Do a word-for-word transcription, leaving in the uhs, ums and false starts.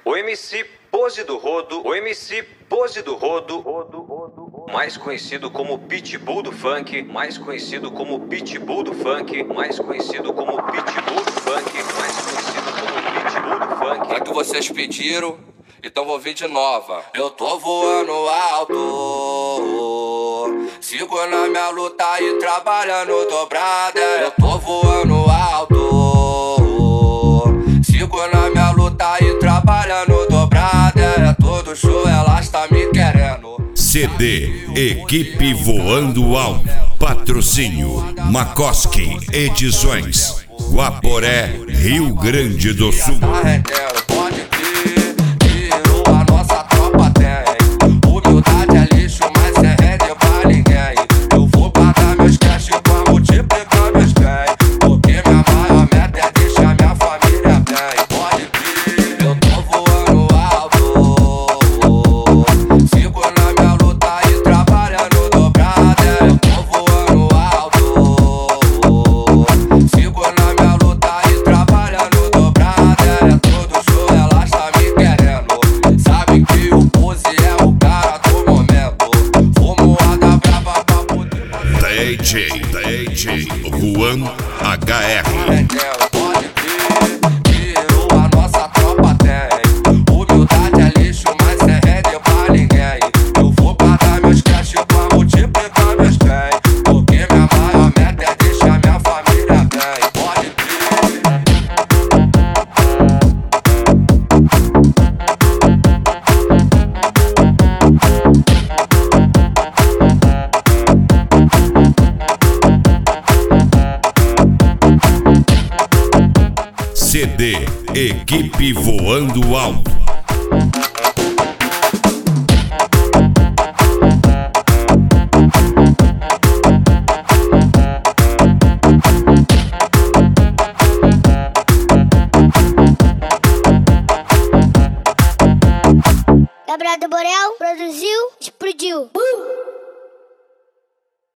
O M C Pose do Rodo, o M C Pose do Rodo, mais conhecido como Pitbull do Funk, mais conhecido como Pitbull do Funk, mais conhecido como Pitbull do Funk, mais conhecido como Pitbull do Funk. É que vocês pediram, então vou vir de nova. Eu tô voando alto, sigo na minha luta e trabalhando dobrada. Eu tô voando alto, sigo na minha luta e trabalhando dobrada. É todo show, ela está me querendo. C D Equipe Voando Alto. Patrocínio Makoski Edições, Guaporé, Rio Grande do Sul. Pode crer, virou a nossa tropa tem. Humildade é lixo, mas é rede pra ninguém. Eu vou pagar meus cash pra multiplicar meus bens, porque minha maior meta é deixar minha família bem. Pode crer, eu tô voando alto, sigo na minha luta e trabalhando dobrada. Eu tô voando alto, sigo na minha luta e trabalhando dobrada. É todo show, ela está me querendo. Sabe que o Pose é o cara do momento. Fumoada brava pra poder D J, D J Juan H R. Pode crer, virou a nossa tropa tem. Humildade é lixo, mas é rede pra ninguém. Eu vou pagar meus cash pra multiplicar meus bens, porque minha maior meta é deixar minha família bem. Pode C D Equipe Voando Alto. Gabriel do Borel produziu, explodiu. Uh!